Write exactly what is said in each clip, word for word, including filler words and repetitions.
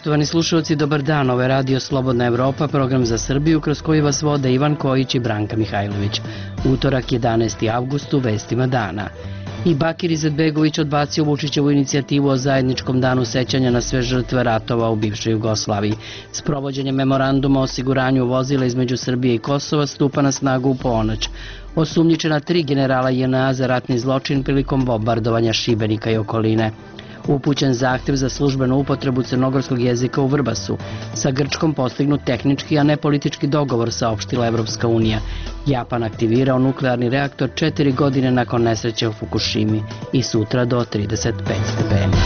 Poštovani slušalci, dobar dan. Ovo je Radio Slobodna Evropa, program za Srbiju kroz koji vas vode Ivan Kojić i Branka Mihajlović. Utorak jedanaesti avgust u vestima dana. I Bakir Izetbegović odbacio Vučićevu inicijativu o zajedničkom danu sećanja na sve žrtve ratova u bivšoj Jugoslaviji. Sprovođenje memoranduma o osiguranju vozila između Srbije i Kosova stupa na snagu u ponoć. Osumnjičena tri generala J N A za ratni zločin prilikom bombardovanja Šibenika i okoline. Upućen zahtev za službenu upotrebu crnogorskog jezika u Vrbasu. Sa Grčkom postignut tehnički, a ne politički dogovor, saopštila Evropska unija. Japan aktivirao nuklearni reaktor četiri godine nakon nesreće u Fukushimi i sutra do trideset pet stepeni.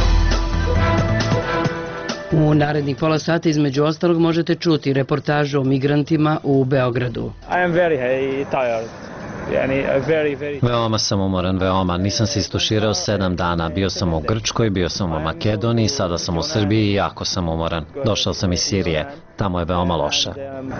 U narednih pola sata između ostalog možete čuti reportažu o migrantima u Beogradu. I am very tired. Veoma sam umoran, veoma. Nisam se istuširao sedam dana. Bio sam u Grčkoj, bio sam u Makedoniji, sada sam u Srbiji i jako sam umoran. Došao sam iz Sirije. Tamo je veoma loše.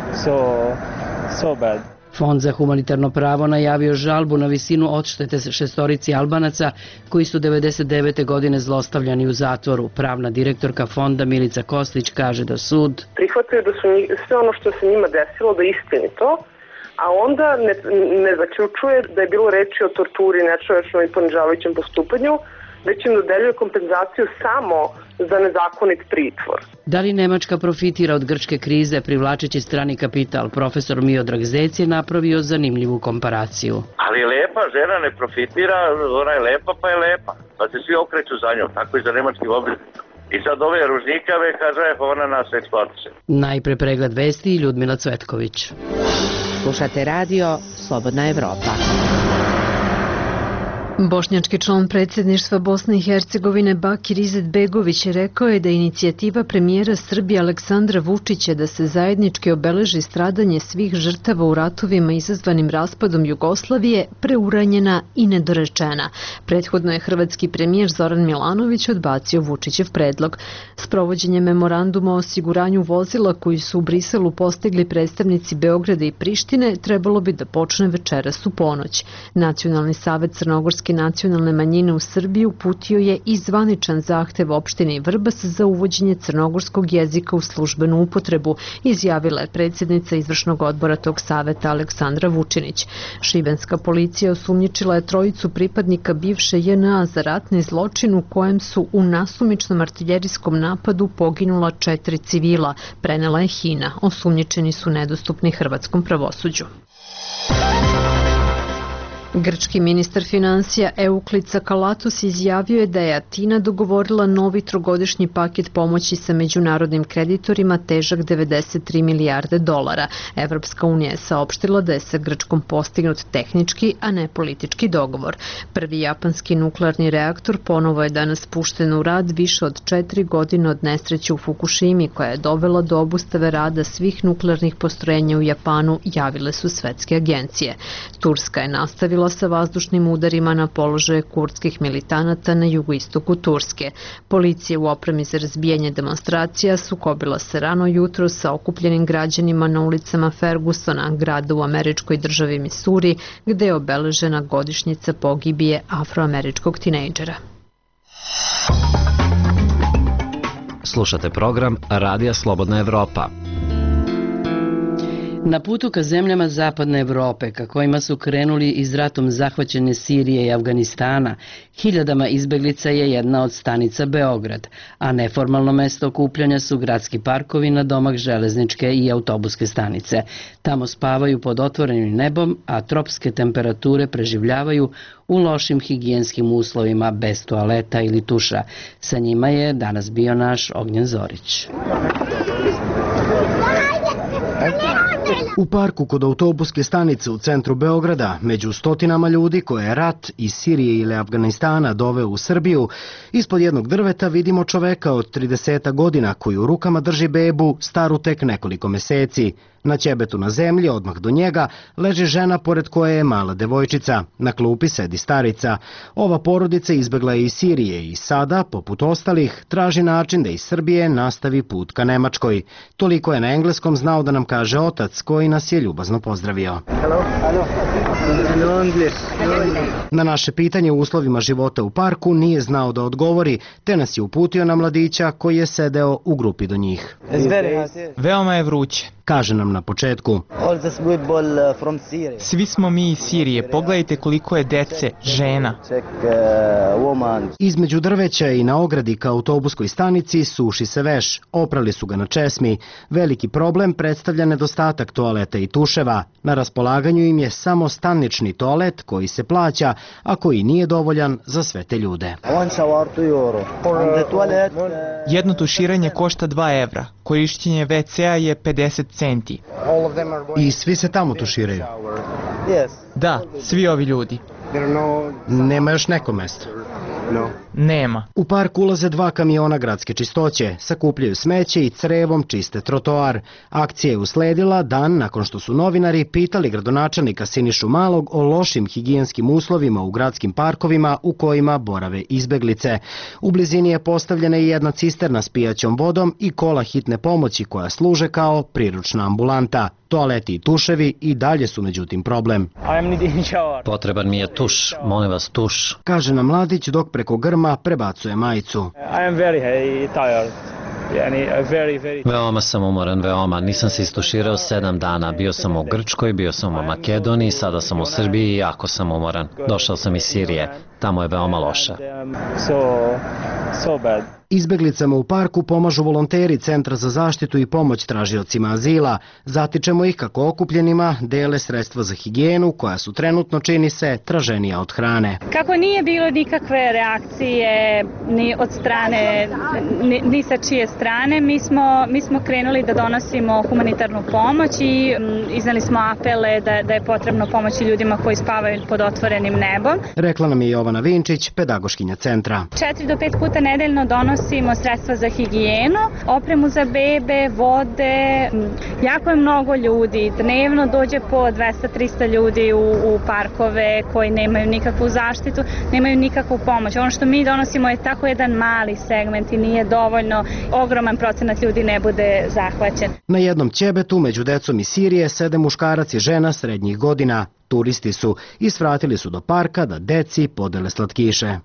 Fond za humanitarno pravo najavio žalbu na visinu odštete šestorici Albanaca koji su devedeset devete godine zlostavljani u zatvoru. Pravna direktorka fonda Milica Kostić kaže da sud prihvataju da su sve ono što se njima desilo da je istinito, a onda ne, ne zaključuje da je bilo reči o torturi, nečovečnom i ponižavajućem postupanju, već im dodeljuje kompenzaciju samo za nezakonit pritvor. Da li Nemačka profitira od grčke krize privlačeći strani kapital? Profesor Miodrag Zec je napravio zanimljivu komparaciju. Ali lepa žena ne profitira, ona je lepa pa je lepa, pa se svi okreću za njom, tako i za nemačkim obveznicama. I sad ove ružnikave kaže ona nas eksploatiše. Najpre pregled vesti i Ljudmila Cvetković. Slušate radio Slobodna Evropa. Bošnjački član predsjedništva Bosne i Hercegovine Bakir Izetbegović rekao je da inicijativa premijera Srbije Aleksandra Vučića da se zajednički obeleži stradanje svih žrtava u ratovima izazvanim raspadom Jugoslavije preuranjena i nedorečena. Prethodno je hrvatski premijer Zoran Milanović odbacio Vučićev predlog. Sprovođenje memoranduma o osiguranju vozila koji su u Briselu postigli predstavnici Beograda i Prištine trebalo bi da počne večeras u ponoć. Nacionalni savet Crnogorske nacionalne manjine u Srbiji uputio je i zvaničan zahtev opštini Vrbas za uvođenje crnogorskog jezika u službenu upotrebu, izjavila je predsjednica izvršnog odbora tog saveta Aleksandra Vučinić. Šibenska policija osumnjičila je trojicu pripadnika bivše J N A za ratni zločin u kojem su u nasumičnom artiljerijskom napadu poginula četiri civila, prenela je Hina. Osumnjičeni su nedostupni hrvatskom pravosuđu. Grčki ministar finansija Euklid Sakalatos izjavio je da je Atina dogovorila novi trogodišnji paket pomoći sa međunarodnim kreditorima težak devedeset tri milijarde dolara. Evropska unija je saopštila da je sa Grčkom postignut tehnički, a ne politički dogovor. Prvi japanski nuklearni reaktor ponovo je danas pušten u rad više od četiri godine od nesreće u Fukushimi koja je dovela do obustave rada svih nuklearnih postrojenja u Japanu, javile su svetske agencije. Turska je nastavila sa vazdušnim udarima na položaje kurdskih militanata na jugoistoku Turske. Policija u opremi za razbijanje demonstracija sukobila se rano jutro sa okupljenim građanima na ulicama Fergusona, grada u američkoj državi Misuri, gde je obeležena godišnjica pogibije afroameričkog tinejdžera. Slušate program Radija Slobodna Evropa. Na putu ka zemljama Zapadne Evrope, ka kojima su krenuli iz ratom zahvaćene Sirije i Afganistana, hiljadama izbeglica je jedna od stanica Beograd, a neformalno mesto okupljanja su gradski parkovi na domak železničke i autobuske stanice. Tamo spavaju pod otvorenim nebom, a tropske temperature preživljavaju u lošim higijenskim uslovima bez toaleta ili tuša. Sa njima je danas bio naš Ognjen Zorić. U parku kod autobuske stanice u centru Beograda, među stotinama ljudi koje je rat iz Sirije ili Afganistana doveo u Srbiju, ispod jednog drveta vidimo čoveka od trideset godina koji u rukama drži bebu staru tek nekoliko meseci. Na ćebetu na zemlji, odmah do njega, leži žena pored koje je mala devojčica. Na klupi sedi starica. Ova porodica izbegla je iz Sirije i sada, poput ostalih, traži način da iz Srbije nastavi put ka Nemačkoj. Toliko je na engleskom znao da nam kaže otac, otac koji nas je ljubazno pozdravio. Hello. Hello. No English. Na naše pitanje u uslovima života u parku nije znao da odgovori, te nas je uputio na mladića koji je sedeo u grupi do njih. Veoma je vruće. Kaže nam na početku. Svi smo mi iz Sirije, pogledajte koliko je dece, žena. Između drveća i na ogradi ka autobuskoj stanici suši se veš, oprali su ga na česmi. Veliki problem predstavlja nedostatak toaleta i tuševa. Na raspolaganju im je samo stanični toalet koji se plaća, a koji nije dovoljan za sve te ljude. Jedno tuširanje košta dva evra, korišćenje ve ce a je pedeset centi. I svi se tamo tuširaju? Da, svi ovi ljudi. Nema još neko mesto? Nema. U park ulaze dva kamiona gradske čistoće, sakupljaju smeće i crevom čiste trotoar. Akcija je usledila dan nakon što su novinari pitali gradonačelnika Sinišu Malog o lošim higijenskim uslovima u gradskim parkovima u kojima borave izbeglice. U blizini je postavljena i jedna cisterna s pijaćom vodom i kola hitne pomoći koja služe kao priručna ambulanta. Toaleti i tuševi i dalje su međutim problem. Potreban mi je tuš, molim vas tuš. Kaže nam mladić dok preko grma prebacuje majicu. Veoma sam umoran, veoma. Nisam se istuširao sedam dana. Bio sam u Grčkoj, bio sam u Makedoniji, sada sam u Srbiji i jako sam umoran. Došao sam iz Sirije. Tamo je veoma loše. Izbeglicama u parku pomažu volonteri Centra za zaštitu i pomoć tražiocima azila. Zatičemo ih kako okupljenima dele sredstva za higijenu koja su trenutno, čini se, traženija od hrane. Kako nije bilo nikakve reakcije ni od strane, ni, ni sa čije strane, mi smo, mi smo krenuli da donosimo humanitarnu pomoć i m, iznali smo apele da, da je potrebno pomoći ljudima koji spavaju pod otvorenim nebom. Rekla nam je Jovana Vinčić, pedagoškinja centra. Četiri do pet puta nedeljno donosimo sredstva za higijenu, opremu za bebe, vode. Jako je mnogo ljudi. Dnevno dođe po dvesta do trista ljudi u, u parkove koji nemaju nikakvu zaštitu, nemaju nikakvu pomoć. Ono što mi donosimo je tako jedan mali segment i nije dovoljno. Ogroman procenat ljudi ne bude zahvaćen. Na jednom ćebetu među decom iz Sirije sede muškarac i žena srednjih godina. Turisti su i svratili su do parka da deci podele slatkiše.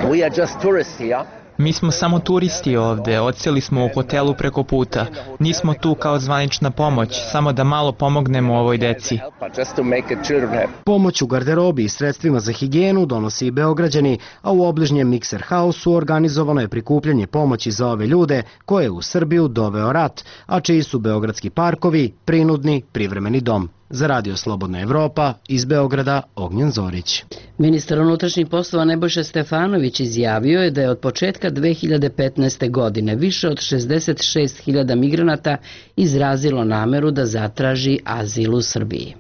Mi smo samo turisti ovde, odseli smo u hotelu preko puta. Nismo tu kao zvanična pomoć, samo da malo pomognemo ovoj deci. Pomoć u garderobi i sredstvima za higijenu donosi i Beograđani, a u obližnjem Mikser Hausu organizovano je prikupljanje pomoći za ove ljude koje je u Srbiju doveo rat, a čiji su beogradski parkovi prinudni privremeni dom. Za Radio Slobodna Evropa, iz Beograda, Ognjen Zorić. Ministar unutrašnjih poslova Nebojša Stefanović izjavio je da je od početka dve hiljade petnaeste. godine više od šezdeset šest hiljada migranata izrazilo nameru da zatraži azil u Srbiji.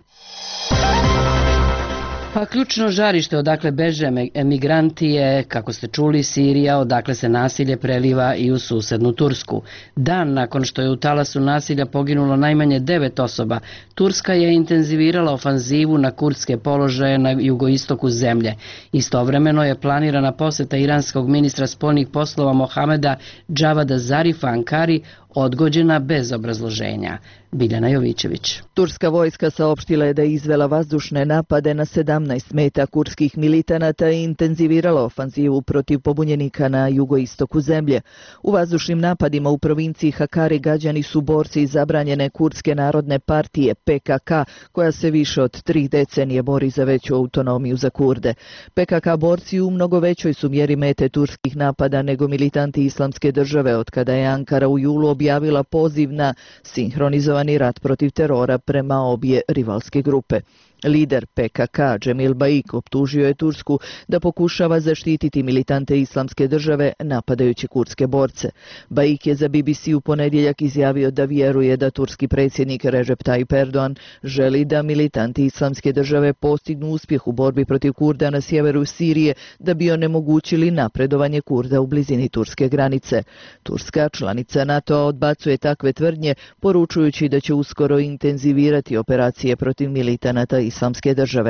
Pa ključno žarište odakle beže emigranti je, kako ste čuli, Sirija, odakle se nasilje preliva i u susednu Tursku. Dan nakon što je u talasu nasilja poginulo najmanje devet osoba, Turska je intenzivirala ofanzivu na kurdske položaje na jugoistoku zemlje. Istovremeno je planirana poseta iranskog ministra spoljnih poslova Mohameda Džavada Zarifa Ankari odgođena bez obrazloženja. Biljana Jovićević. Turska vojska saopštila je da je izvela vazdušne napade na sedamnaest meta kurdskih militanata i intenzivirala ofanzivu protiv pobunjenika na jugoistoku zemlje. U vazdušnim napadima u provinciji Hakari gađani su borci iz zabranjene kurdske narodne partije P K K, koja se više od tri decenije bori za veću autonomiju za Kurde. P K K borci u mnogo većoj su mjeri mete turskih napada nego militanti Islamske države, od kada je Ankara u julu objavila poziv na sinhronizovani rat protiv terora prema obje rivalske grupe. Lider P K K, Cemil Baik, optužio je Tursku da pokušava zaštititi militante Islamske države napadajući kurdske borce. Baik je za B B C u ponedjeljak izjavio da vjeruje da turski predsjednik Recep Tayyip Erdogan želi da militanti Islamske države postignu uspjeh u borbi protiv Kurda na sjeveru Sirije da bi onemogućili napredovanje Kurda u blizini turske granice. Turska, članica NATO-a, odbacuje takve tvrdnje, poručujući da će uskoro intenzivirati operacije protiv militanata Islamske države.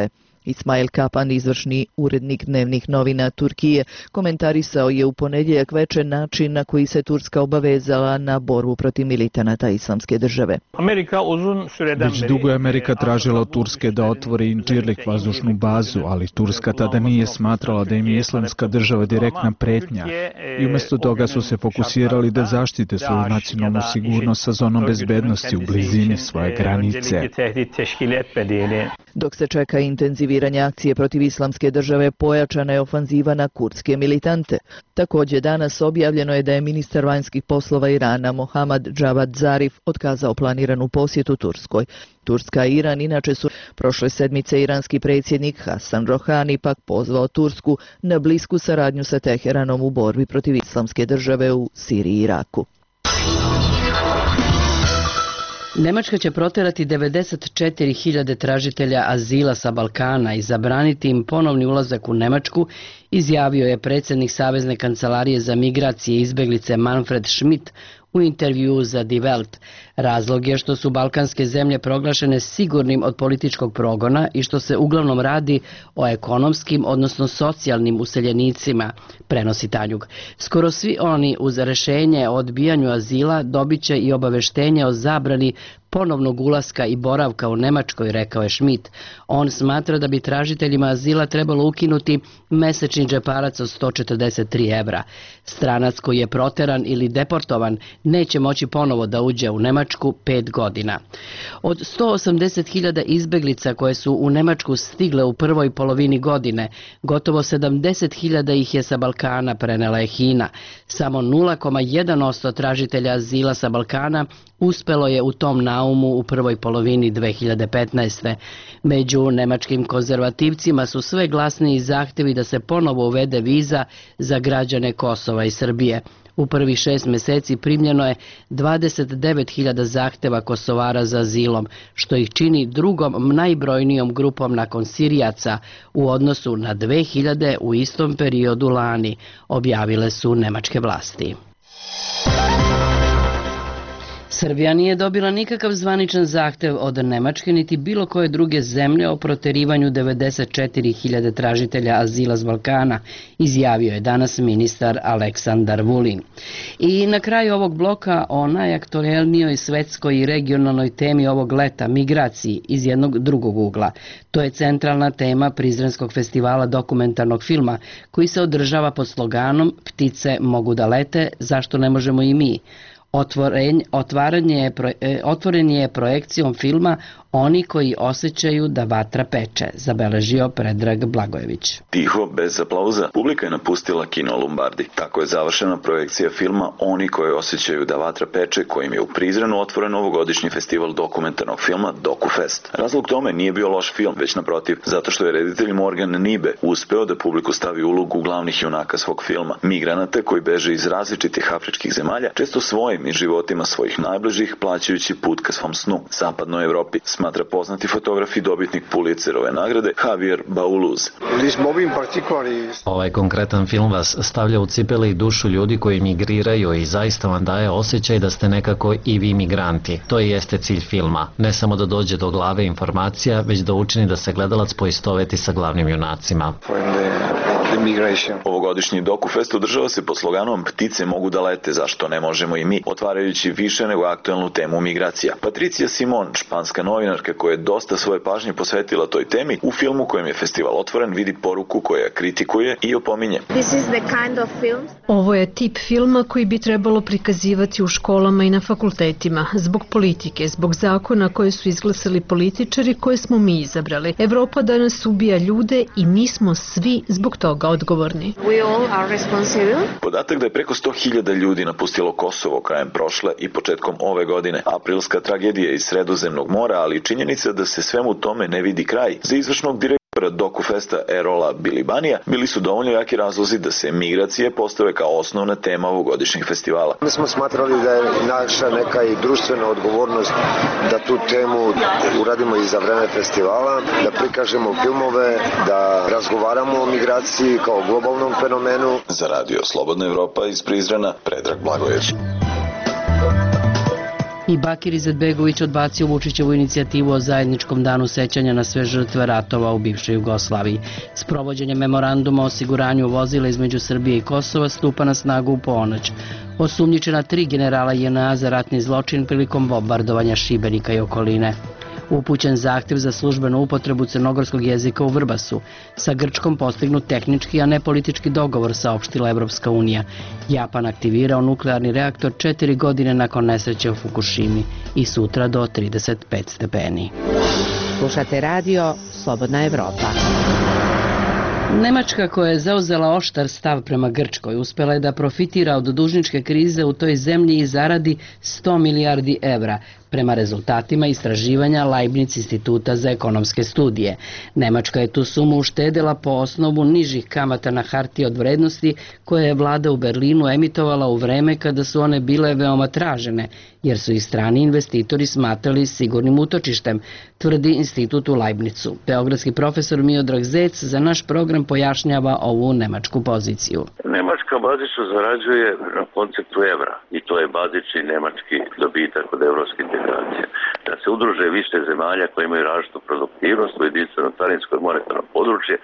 Ismail Kapan, izvršni urednik dnevnih novina Turkije, komentarisao je u ponedjeljak veče način na koji se Turska obavezala na borbu protiv militanata Islamske države. Već dugo je Amerika tražila od Turske da otvori Incirlik vazdušnu bazu, ali Turska tada nije smatrala da im je Islamska država direktna pretnja i umjesto toga su se fokusirali da zaštite svoju nacionalnu sigurnost sa zonom bezbednosti u blizini svoje granice. Dok se čeka intenziviranje akcije protiv Islamske države, pojačana je ofanziva na kurdske militante. Također danas objavljeno je da je ministar vanjskih poslova Irana Mohammad Javad Zarif otkazao planiranu posjetu Turskoj. Turska i Iran inače su prošle sedmice iranski predsjednik Hasan Rohani pak pozvao Tursku na blisku saradnju sa Teheranom u borbi protiv Islamske države u Siriji i Iraku. Nemačka će proterati devedeset četiri hiljade tražitelja azila sa Balkana i zabraniti im ponovni ulazak u Nemačku, izjavio je predsjednik Savezne kancelarije za migracije i izbeglice Manfred Schmidt u intervjuu za Die Welt. Razlog je što su balkanske zemlje proglašene sigurnim od političkog progona i što se uglavnom radi o ekonomskim, odnosno socijalnim useljenicima, prenosi Tanjug. Skoro svi oni uz rešenje o odbijanju azila dobit će i obaveštenje o zabrani ponovnog ulaska i boravka u Nemačkoj, rekao je Schmidt. On smatra da bi tražiteljima azila trebalo ukinuti mesečni džeparac od sto četrdeset tri evra. Stranac koji je proteran ili deportovan neće moći ponovo da uđe u Nemačku pet godina. Od sto osamdeset hiljada izbeglica koje su u Nemačku stigle u prvoj polovini godine, gotovo sedamdeset hiljada ih je sa Balkana, prenela je Hina. Samo nula zarez jedan posto tražitelja azila sa Balkana uspelo je u tom naumu u prvoj polovini dve hiljade petnaeste. Među nemačkim konzervativcima su sve glasniji zahtevi da se ponovo uvede viza za građane Kosova i Srbije. U prvih šest meseci primljeno je dvadeset devet hiljada zahteva Kosovara za azilom, što ih čini drugom najbrojnijom grupom nakon Sirijaca u odnosu na dve hiljade u istom periodu lani, objavile su nemačke vlasti. Srbija nije dobila nikakav zvaničan zahtev od Nemačke niti bilo koje druge zemlje o proterivanju devedeset četiri hiljade tražitelja azila s Balkana, izjavio je danas ministar Aleksandar Vulin. I na kraju ovog bloka o najaktuelnijoj svetskoj i regionalnoj temi ovog leta, migraciji, iz jednog drugog ugla. To je centralna tema Prizrenskog festivala dokumentarnog filma koji se održava pod sloganom Ptice mogu da lete, zašto ne možemo i mi? Otvaranje je, otvoren je projekcijom filma Oni koji osjećaju da vatra peče, zabeležio Predrag Blagojević. Tiho, bez aplauza, publika je napustila kino Lombardi. Tako je završena projekcija filma Oni koji osjećaju da vatra peče, kojim je u Prizrenu otvoren ovogodišnji festival dokumentarnog filma DokuFest. Razlog tome nije bio loš film, već naprotiv, zato što je reditelj Morgan Nibe uspeo da publiku stavi u ulogu glavnih junaka svog filma, migranata koji beže iz različitih afričkih zemalja, često svojim i životima svojih najbližih, plaćajući put ka svom snu, zapadnoj Evropi, smatra poznati fotograf i dobitnik Pulitzerove nagrade Javier Bauluz. Ovaj konkretan film vas stavlja u cipele i dušu ljudi koji migriraju i zaista vam daje osjećaj da ste nekako i vi migranti. To i jeste cilj filma. Ne samo da dođe do glave informacija, već da učini da se gledalac poistoveti sa glavnim junacima. Ovogodišnji DokuFest održava se pod sloganom Ptice mogu da lete, zašto ne možemo i mi, otvarajući više nego aktuelnu temu migracija. Patricija Simon, španska novinarka koja je dosta svoje pažnje posvetila toj temi, u filmu kojem je festival otvoren vidi poruku koja kritikuje i opominje. Kind of Ovo je tip filma koji bi trebalo prikazivati u školama i na fakultetima, zbog politike, zbog zakona koje su izglasali političari koje smo mi izabrali. Evropa danas ubija ljude i mi smo svi zbog toga odgovorni. Podatak da je preko sto hiljada ljudi napustilo Kosovo krajem prošle i početkom ove godine, aprilska tragedija iz Sredozemnog mora, ali i činjenica da se svemu tome ne vidi kraj, za izvršnog direktora DokuFesta Erola Bilibanija bili su dovoljno jaki razlozi da se migracije postave kao osnovna tema ovogodišnjeg festivala. Mi smo smatrali da je naša neka i društvena odgovornost da tu temu uradimo i za vreme festivala, da prikažemo filmove, da razgovaramo o migraciji kao globalnom fenomenu. Za radio Slobodna Evropa iz Prizrena, Predrag Blagojević. I Bakir Izetbegović odbacio Vučićevu inicijativu o zajedničkom danu sećanja na sve žrtve ratova u bivšoj Jugoslaviji. Sprovođenje memoranduma o osiguranju vozila između Srbije i Kosova stupa na snagu u ponoć. Osumnjičena tri generala J N A za ratni zločin prilikom bombardovanja Šibenika i okoline. Upućen zahtev za službenu upotrebu crnogorskog jezika u Vrbasu. Sa Grčkom postignut tehnički, a ne politički dogovor, saopštila Evropska unija. Japan aktivirao nuklearni reaktor četiri godine nakon nesreće u Fukushimi i sutra do trideset pet stepeni. Slušate radio Slobodna Evropa. Nemačka, koja je zauzela oštar stav prema Grčkoj, uspela je da profitira od dužničke krize u toj zemlji i zaradi sto milijardi evra, prema rezultatima istraživanja Leibniz instituta za ekonomske studije. Nemačka je tu sumu uštedela po osnovu nižih kamata na hartije od vrednosti koje je vlada u Berlinu emitovala u vreme kada su one bile veoma tražene, jer su ih strani investitori smatrali sigurnim utočištem, tvrdi institut u Leibnizu. Beogradski profesor Miodrag Zec za naš program pojašnjava ovu nemačku poziciju. Nemačka bazično zarađuje na konceptu evra i to je bazični nemački dobitak od evropske integracije. Da se udruže više zemalja koje imaju različitu produktivnost u jedinstveno carinsko i monetarno područje,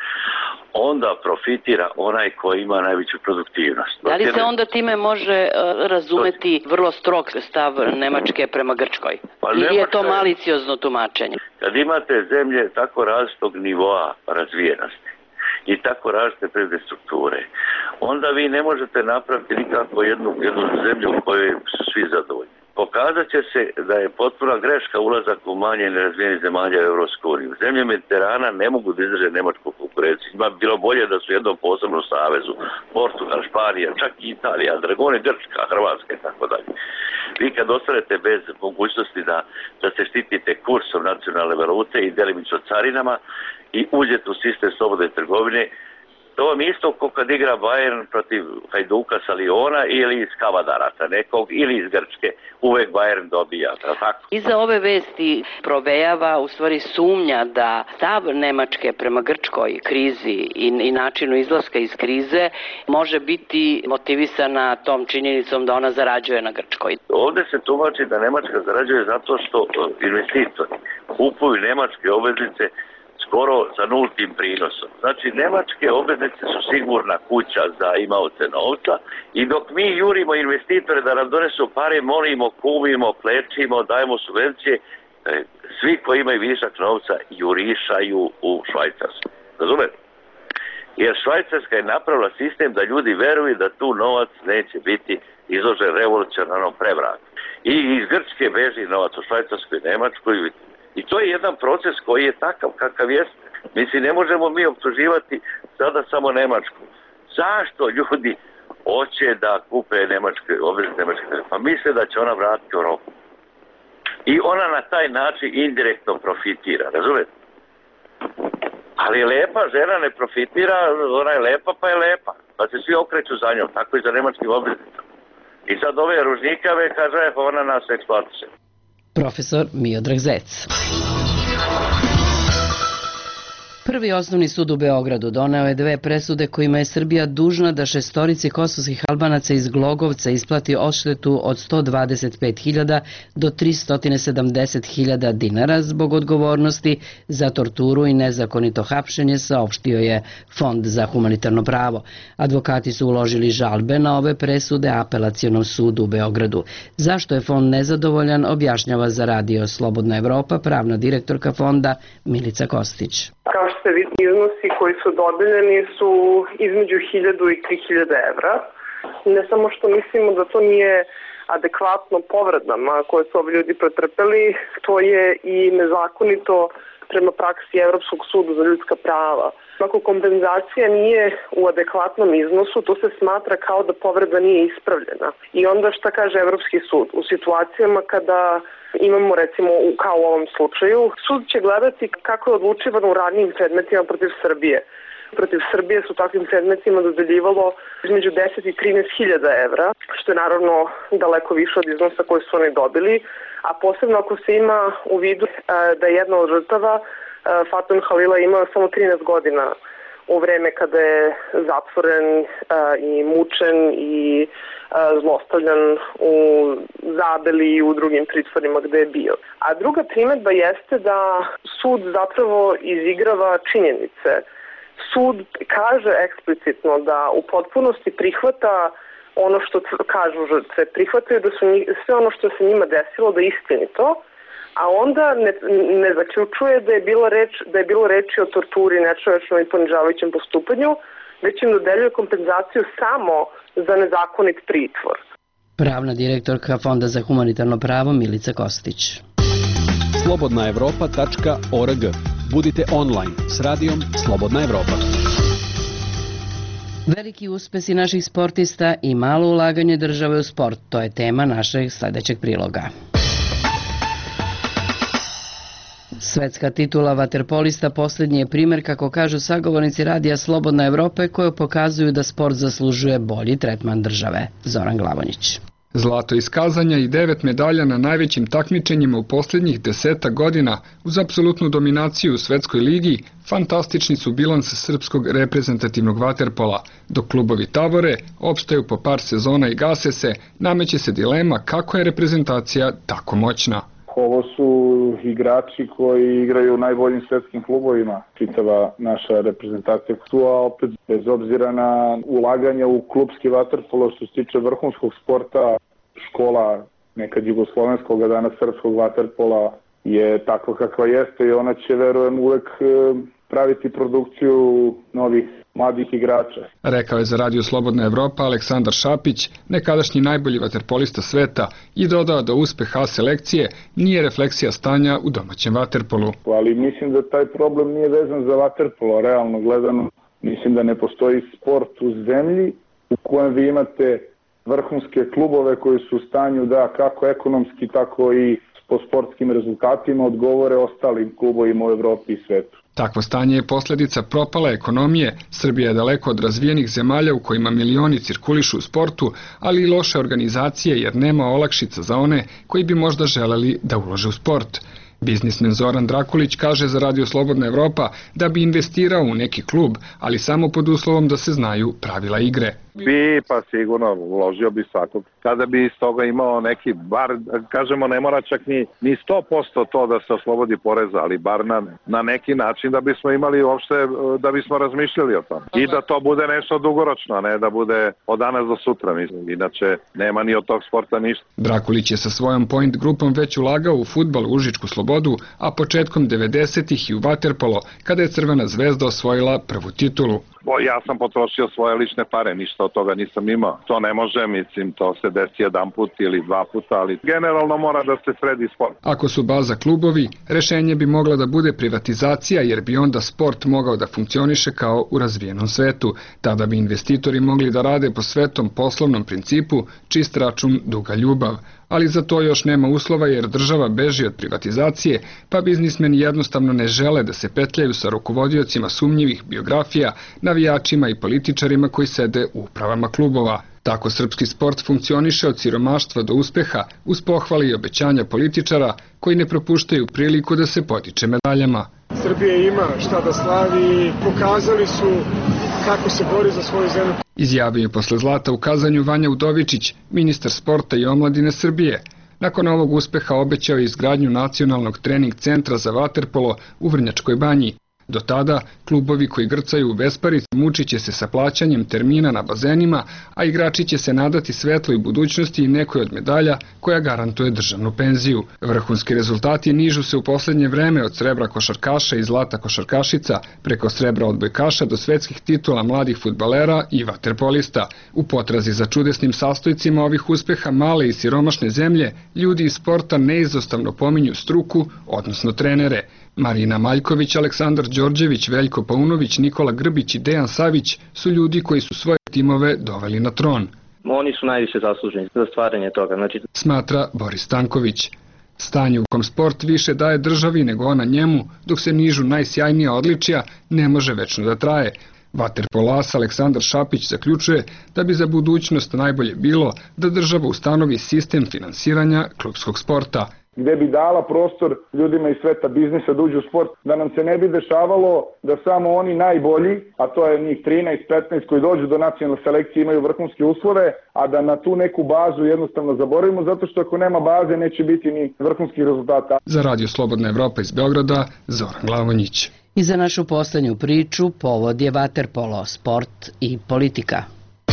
onda profitira onaj koji ima najveću produktivnost. Da li se onda time može uh, razumeti vrlo strog stav Nemačke prema Grčkoj? Pa ili je to maliciozno tumačenje? Kad imate zemlje tako različitog nivoa razvijenosti i tako različite privredne strukture, onda vi ne možete napraviti nikako jednu, jednu zemlju u kojoj su svi zadovoljni. Pokazat će se da je potpuna greška ulazak u manje nerazvijenih zemalja u Evropsku uniju. Zemlje Mediterana ne mogu da izdrže nemačku konkurenciju. Ima bilo bolje da su u jednom posebnom savezu. Portugal, Španija, čak i Italija, Dragone, Grčka, Hrvatska i tako dalje. Vi kad ostanete bez mogućnosti da, da se štitite kursom nacionalne valute i delimično carinama i uđete u sistem slobodne trgovine, to vam isto kao kad igra Bayern protiv Hajduka sa Liona ili iz Kavadarata nekog ili iz Grčke. Uvek Bayern dobija, tako? Iza ove vesti provejava u stvari sumnja da stav Nemačke prema Grčkoj krizi i, i načinu izlaska iz krize može biti motivisana tom činjenicom da ona zarađuje na Grčkoj. Ovde se tumači da Nemačka zarađuje zato što investitori kupuju nemačke obveznice skoro sa nultim prinosom. Znači, nemačke obveznice su sigurna kuća za imaoce novca i dok mi jurimo investitore da nam donesu pare, molimo, kumimo, klečimo, dajemo subvencije, svi koji imaju višak novca jurišaju u Švajcarsku. Razumete? Jer Švajcarska je napravila sistem da ljudi veruju da tu novac neće biti izložen revolucionarnom prevratu. I iz Grčke beži novac u Švajcarskoj i Nemačkoj. I to je jedan proces koji je takav kakav jest. Mislim, ne možemo mi optuživati sada samo Nemačku. Zašto ljudi hoće da kupe nemačke obveznice nemačke? Pa misle da će ona vratiti u roku. I ona na taj način indirektno profitira, razumete? Ali lepa žena ne profitira, ona je lepa pa je lepa. Pa se svi okreću za njom, tako i za nemačkim obveznicama. I sad ove ružnikave kaže, pa ona nas eksploatiše. Profesor Miodrag Zec. Prvi osnovni sud u Beogradu doneo je dve presude kojima je Srbija dužna da šestorici kosovskih Albanaca iz Glogovca isplati odštetu od sto dvadeset pet hiljada do tristo sedamdeset hiljada dinara zbog odgovornosti za torturu i nezakonito hapšenje, saopštio je Fond za humanitarno pravo. Advokati su uložili žalbe na ove presude Apelacionom sudu u Beogradu. Zašto je Fond nezadovoljan, objašnjava za radio Slobodna Evropa pravna direktorka Fonda Milica Kostić. Kao što se vidi, iznosi koji su dodeljeni su između hiljadu i tri hiljade evra. Ne samo što mislimo da to nije adekvatno povredama koje su ovi ljudi pretrpeli, to je i nezakonito prema praksi Evropskog suda za ljudska prava. Ako kompenzacija nije u adekvatnom iznosu, to se smatra kao da povreda nije ispravljena. I onda šta kaže Evropski sud? U situacijama kada imamo, recimo, kao u ovom slučaju, sud će gledati kako je odlučivano u radnim predmetima protiv Srbije. Protiv Srbije su takvim predmetima dodeljivalo između deset i trinaest hiljada evra, što je naravno daleko više od iznosa koje su oni dobili, a posebno ako se ima u vidu da je jedna od žrtava, Fatun Halila, ima samo trinaest godina o vreme kada je zatvoren i mučen i zlostavljan u Zabeli i u drugim pritvorima gde je bio. A druga primetba jeste da sud zapravo izigrava činjenice. Sud kaže eksplicitno da u potpunosti prihvata ono što kažu žrtve, prihvataju da su sve ono što se njima desilo da je istinito, a onda ne, ne zaključuje da je bilo reč, da je bilo reči o torturi, nečovečnom i ponižavajućem postupanju, već im dodeljuje kompenzaciju samo za nezakonit pritvor. Pravna direktorka Fonda za humanitarno pravo Milica Kostić. slobodna evropa tačka org. Budite online s radijom Slobodna Evropa. Veliki uspesi naših sportista i malo ulaganje države u sport, to je tema našeg sledećeg priloga. Svetska titula vaterpolista posljednji je primjer, kako kažu sagovornici radija Slobodna Evropa, koje pokazuju da sport zaslužuje bolji tretman države. Zoran Glavonjić. Zlato iz kazanja i devet medalja na najvećim takmičenjima u posljednjih deseta godina uz apsolutnu dominaciju u svetskoj ligi, fantastični su bilans srpskog reprezentativnog vaterpola. Dok klubovi tavore, opstaju po par sezona i gase se, nameće se dilema kako je reprezentacija tako moćna. Ovo su igrači koji igraju u najboljim svetskim klubovima, čitava naša reprezentacija. A opet, bez obzira na ulaganje u klubski vaterpolo, što se tiče vrhunskog sporta, škola nekad jugoslovenskog, a danas srpskog vaterpola je takva kakva jeste i ona će, verujem, uvek praviti produkciju novih mladih igrača. Rekao je za Radio Slobodna Evropa Aleksandar Šapić, nekadašnji najbolji vaterpolista sveta, i dodao da uspeh A selekcije nije refleksija stanja u domaćem vaterpolu. Ali mislim da taj problem nije vezan za vaterpolo, realno gledano. Mislim da ne postoji sport u zemlji u kojem vi imate vrhunske klubove koji su u stanju da kako ekonomski, tako i po sportskim rezultatima odgovore ostalim klubovima u Evropi i svetu. Takvo stanje je posljedica propale ekonomije. Srbija je daleko od razvijenih zemalja u kojima milioni cirkulišu u sportu, ali i loše organizacije jer nema olakšica za one koji bi možda želeli da ulože u sport. Biznismen Zoran Drakulić kaže za Radio Slobodna Evropa da bi investirao u neki klub, ali samo pod uslovom da se znaju pravila igre. Bi, pa sigurno, uložio bi svakog. Kada bi iz toga imao neki, bar, kažemo, ne mora čak ni, ni sto posto to da se oslobodi poreza, ali bar na, na neki način da bismo imali uopšte, da bismo razmišljali o tom. I da to bude nešto dugoročno, ne da bude od danas do sutra, mislim. Inače, nema ni od tog sporta ništa. Drakulić je sa svojom Point grupom već ulagao u fudbal u Užičku Slobodu, a početkom devedesetih i u vaterpolo, kada je Crvena zvezda osvojila prvu titulu. Ja sam potrošio svoje lične pare, ništa od toga nisam imao. To ne može, mislim, to se desi jedan put ili dva puta, ali generalno mora da se sredi sport. Ako su baza klubovi, rešenje bi mogla da bude privatizacija, jer bi onda sport mogao da funkcioniše kao u razvijenom svetu. Tada bi investitori mogli da rade po svetom poslovnom principu, čist račun, duga ljubav. Ali za to još nema uslova jer država beži od privatizacije, pa biznismeni jednostavno ne žele da se petljaju sa rukovodiocima sumnjivih biografija, navijačima i političarima koji sede u upravama klubova. Tako srpski sport funkcioniše od siromaštva do uspeha, uz pohvale i obećanja političara koji ne propuštaju priliku da se potiče medaljama. Srbija ima šta da slavi i pokazali su kako se bori za svoju zemlju. Izjavio je posle zlata u kazanju Vanja Udovičić, ministar sporta i omladine Srbije. Nakon ovog uspeha obećao je izgradnju nacionalnog trening centra za vaterpolo u Vrnjačkoj banji. Do tada, klubovi koji grcaju u besparici mučit će se sa plaćanjem termina na bazenima, a igrači će se nadati svetloj budućnosti i nekoj od medalja koja garantuje državnu penziju. Vrhunski rezultati nižu se u poslednje vreme od srebra košarkaša i zlata košarkašica, preko srebra odbojkaša do svetskih titula mladih fudbalera i vaterpolista. U potrazi za čudesnim sastojcima ovih uspeha male i siromašne zemlje, ljudi iz sporta neizostavno pominju struku, odnosno trenere. Marina Maljković, Aleksandar Đorđević, Veljko Paunović, Nikola Grbić i Dejan Savić su ljudi koji su svoje timove doveli na tron. Oni su najviše zasluženi za stvaranje toga. Znači... Smatra Boris Stanković. Stanje u kom sport više daje državi nego ona njemu, dok se nižu najsjajnija odličija, ne može večno da traje. Vaterpolas Aleksandar Šapić zaključuje da bi za budućnost najbolje bilo da država ustanovi sistem finansiranja klubskog sporta. gde bi dala prostor ljudima iz sveta biznisa da uđu u sport, da nam se ne bi dešavalo da samo oni najbolji, a to je njih trinaest petnaest koji dođu do nacionalne selekcije imaju vrhunske uslove, a da na tu neku bazu jednostavno zaboravimo, zato što ako nema baze neće biti ni vrhunskih rezultata. Za Radio Slobodna Evropa iz Beograda, Zoran Glavonjić. I za našu poslednju priču povod je vaterpolo, sport i politika.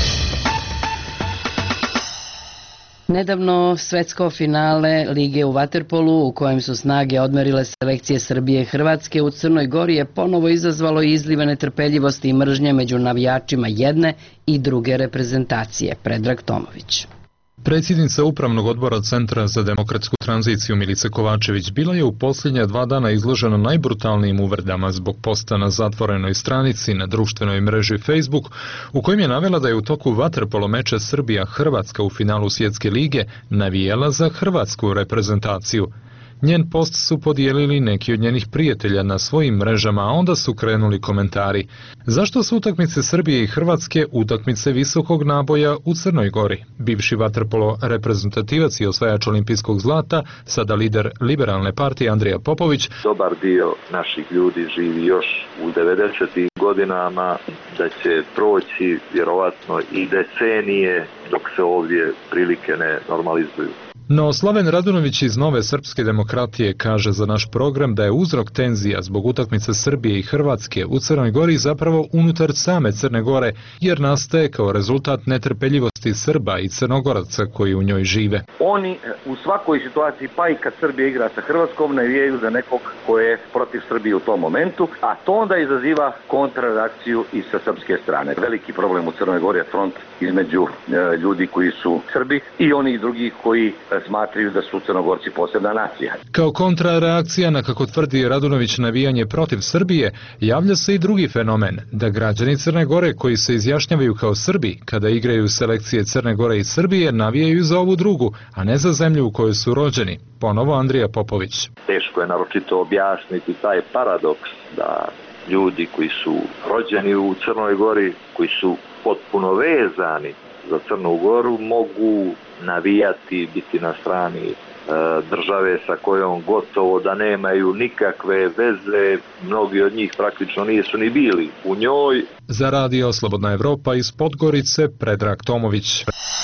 Nedavno svetsko finale Lige u vaterpolu u kojem su snage odmerile selekcije Srbije i Hrvatske u Crnoj Gori je ponovo izazvalo izlive netrpeljivosti i mržnje među navijačima jedne i druge reprezentacije. Predrag Tomović. Predsjednica Upravnog odbora Centra za demokratsku tranziciju Milica Kovačević bila je u posljednja dva dana izložena najbrutalnijim uvredama zbog posta na zatvorenoj stranici na društvenoj mreži Facebook, u kojem je navela da je u toku vaterpolo meča Srbija-Hrvatska u finalu Svjetske lige navijala za hrvatsku reprezentaciju. Njen post su podijelili neki od njenih prijatelja na svojim mrežama, a onda su krenuli komentari. Zašto su utakmice Srbije i Hrvatske utakmice visokog naboja u Crnoj Gori? Bivši vaterpolo reprezentativac i osvajač olimpijskog zlata, sada lider Liberalne partije Andrija Popović. Dobar dio naših ljudi živi još u devedesetim godinama, da će proći vjerovatno i decenije dok se ovdje prilike ne normalizuju. No, Slaven Radunović iz Nove srpske demokratije kaže za naš program da je uzrok tenzija zbog utakmice Srbije i Hrvatske u Crnoj Gori zapravo unutar same Crne Gore, jer nastaje kao rezultat netrpeljivosti Srba i Crnogoraca koji u njoj žive. Oni u svakoj situaciji, pa i kad Srbija igra sa Hrvatskom, navijaju za nekog ko je protiv Srbije u tom momentu, a to onda izaziva kontrareakciju i sa srpske strane. Veliki problem u Crnoj Gori je front između e, ljudi koji su Srbi i onih drugih koji smatraju da su Crnogorci posebna nacija. Kao kontrareakcija na, kako tvrdi Radunović, navijanje protiv Srbije, javlja se i drugi fenomen, da građani Crne Gore koji se izjašnjavaju kao Srbi, kada igraju selekcije Crne Gore i Srbije, navijaju za ovu drugu, a ne za zemlju u kojoj su rođeni. Ponovo Andrija Popović. Teško je naročito objasniti taj paradoks da ljudi koji su rođeni u Crnoj Gori, koji su potpuno vezani za Crnu Goru, mogu navijati, biti na strani e, države sa kojom gotovo da nemaju nikakve veze, mnogi od njih praktično nisu ni bili u njoj. Za Radio Slobodna Evropa iz Podgorice, Predrag Tomović.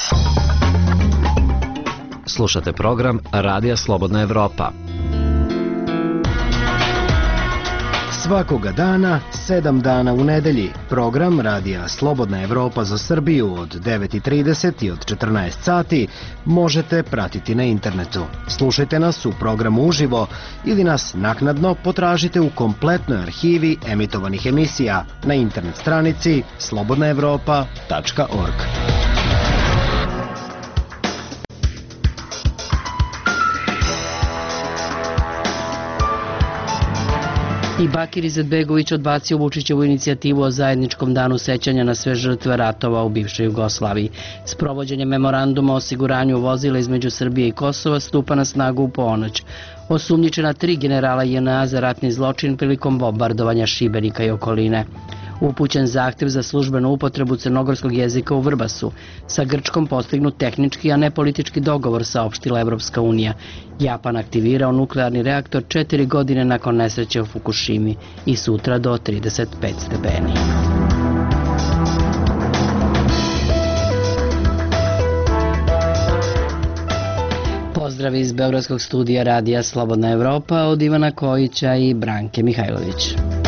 Slušate program Radija Slobodna Evropa. Svakoga dana, sedam dana u nedelji, program Radija Slobodna Evropa za Srbiju od devet i trideset i od četrnaest sati možete pratiti na internetu. Slušajte nas u programu uživo ili nas naknadno potražite u kompletnoj arhivi emitovanih emisija na internet stranici slobodna evropa tačka org. I Bakir Izetbegović odbacio Vučićevu inicijativu o zajedničkom danu sećanja na sve žrtve ratova u bivšoj Jugoslaviji. Sprovođenje memoranduma o osiguranju vozila između Srbije i Kosova stupa na snagu u ponoć. Osumnjičena tri generala J N A za ratni zločin prilikom bombardovanja Šibenika i okoline. Upućen zahtev za službenu upotrebu crnogorskog jezika u Vrbasu. Sa Grčkom postignut tehnički, a ne politički dogovor, saopštila Evropska unija. Japan aktivirao nuklearni reaktor četiri godine nakon nesreće u Fukushimi i sutra do trideset pet stepeni. Pozdrav iz Beogradskog studija Radija Slobodna Evropa od Ivana Kojića i Branke Mihajlović.